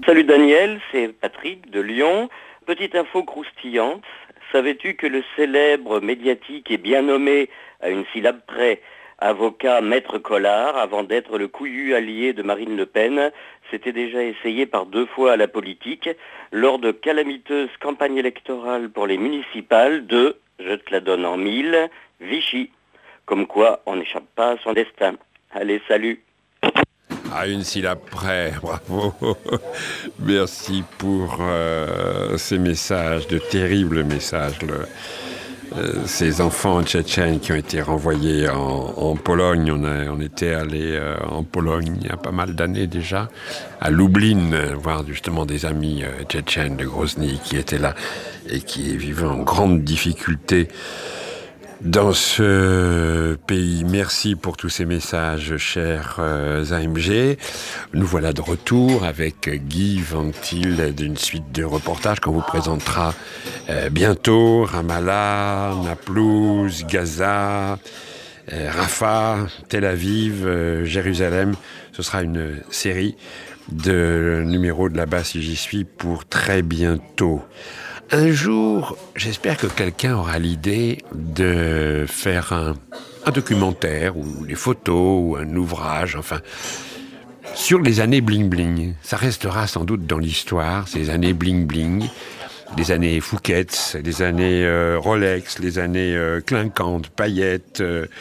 Salut Daniel, c'est Patrick de Lyon. Petite info croustillante. Savais-tu que le célèbre médiatique et bien nommé, à une syllabe près, avocat Maître Collard, avant d'être le couillu allié de Marine Le Pen, s'était déjà essayé par 2 fois à la politique lors de calamiteuses campagnes électorales pour les municipales de, je te la donne en 1000, Vichy. Comme quoi, on n'échappe pas à son destin. Allez, salut. À une syllabe près, bravo. Merci pour ces messages, de terribles messages. Ces enfants tchétchènes qui ont été renvoyés en Pologne. On était allé en Pologne il y a pas mal d'années déjà, à Lublin, voir justement des amis tchétchènes de Grozny qui étaient là et qui vivaient en grande difficulté dans ce pays. Merci pour tous ces messages, chers AMG. Nous voilà de retour avec Guy Ventil d'une suite de reportages qu'on vous présentera bientôt. Ramallah, Naplouse, Gaza, Rafah, Tel Aviv, Jérusalem. Ce sera une série de numéros de là-bas, si j'y suis, pour très bientôt. Un jour, j'espère que quelqu'un aura l'idée de faire un documentaire ou des photos ou un ouvrage, enfin, sur les années bling-bling. Ça restera sans doute dans l'histoire, ces années bling-bling, les années Fouquet's, les années Rolex, les années clinquantes, paillettes,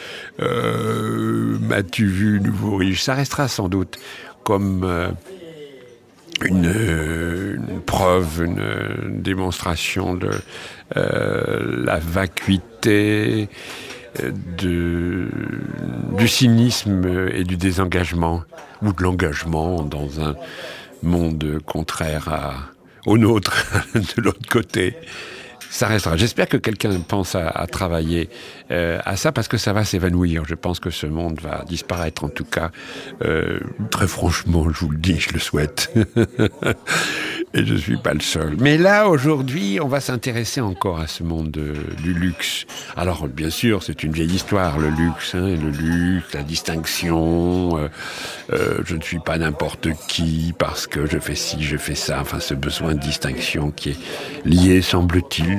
m'as-tu vu, nouveau riche. Ça restera sans doute comme une preuve, une démonstration de la vacuité, du cynisme et du désengagement, ou de l'engagement dans un monde contraire au nôtre, de l'autre côté. Ça restera. J'espère que quelqu'un pense à travailler à ça, parce que ça va s'évanouir. Je pense que ce monde va disparaître, en tout cas. Très franchement, je vous le dis, je le souhaite. Et je ne suis pas le seul. Mais là, aujourd'hui, on va s'intéresser encore à ce monde du luxe. Alors, bien sûr, c'est une vieille histoire, le luxe, la distinction. Je ne suis pas n'importe qui parce que je fais ci, je fais ça. Enfin, ce besoin de distinction qui est lié, semble-t-il,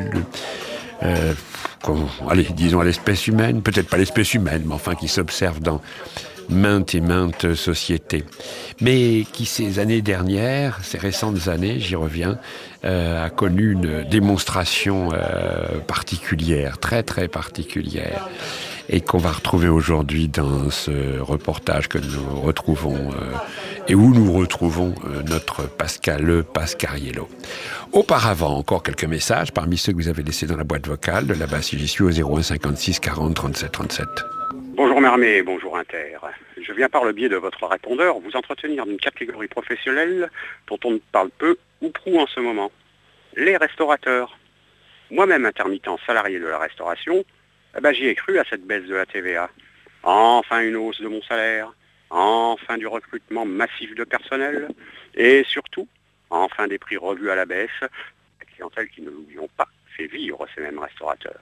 disons à l'espèce humaine. Peut-être pas l'espèce humaine, mais enfin qui s'observe dans maintes et maintes sociétés. Mais qui, ces années dernières, ces récentes années, j'y reviens, a connu une démonstration particulière, très très particulière, et qu'on va retrouver aujourd'hui dans ce reportage que nous retrouvons et où nous retrouvons notre Pascal Pascariello. Auparavant, encore quelques messages parmi ceux que vous avez laissés dans la boîte vocale de là-bas si j'y suis au 01 56 40 37 37. Bonjour Mermé, bonjour Inter. Je viens par le biais de votre répondeur vous entretenir d'une catégorie professionnelle dont on ne parle peu ou prou en ce moment. Les restaurateurs. Moi-même intermittent salarié de la restauration, j'y ai cru à cette baisse de la TVA. Enfin une hausse de mon salaire, enfin du recrutement massif de personnel, et surtout, enfin des prix revus à la baisse, la clientèle qui, ne l'oublions pas, fait vivre ces mêmes restaurateurs.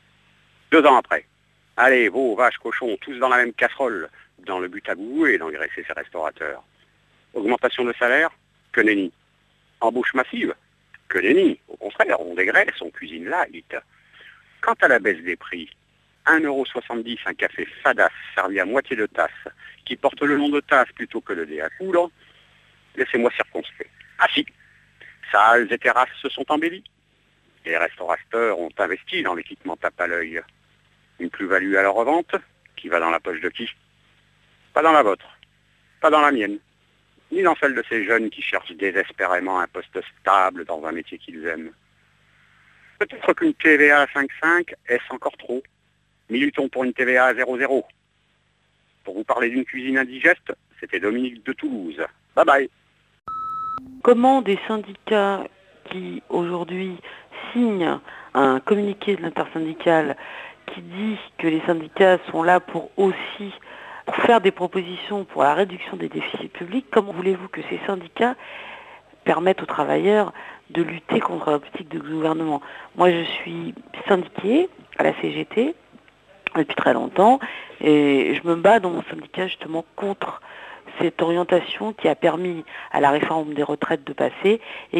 2 ans après, allez, veaux, vaches, cochons, tous dans la même casserole, dans le but à goût et d'engraisser ces restaurateurs. Augmentation de salaire? Que nenni. Embauche massive? Que nenni. Au contraire, on dégraisse, on cuisine light. Quant à la baisse des prix, 1,70 € un café Fadas servi à moitié de tasse, qui porte le nom de tasse plutôt que le dé à coudre, laissez-moi circonspect. Ah si, salles et terrasses se sont embellies. Les restaurateurs ont investi dans l'équipement tape à l'œil. Une plus-value à la revente, qui va dans la poche de qui? Pas dans la vôtre, pas dans la mienne, ni dans celle de ces jeunes qui cherchent désespérément un poste stable dans un métier qu'ils aiment. Peut-être qu'une TVA à 5,5, est-ce encore trop? Militons pour une TVA à 0,0. Pour vous parler d'une cuisine indigeste, c'était Dominique de Toulouse. Bye bye. Comment des syndicats qui aujourd'hui signent un communiqué de l'intersyndicale qui dit que les syndicats sont là pour faire des propositions pour la réduction des déficits publics, comment voulez-vous que ces syndicats permettent aux travailleurs de lutter contre la politique du gouvernement? Moi, je suis syndiquée à la CGT depuis très longtemps et je me bats dans mon syndicat justement contre cette orientation qui a permis à la réforme des retraites de passer et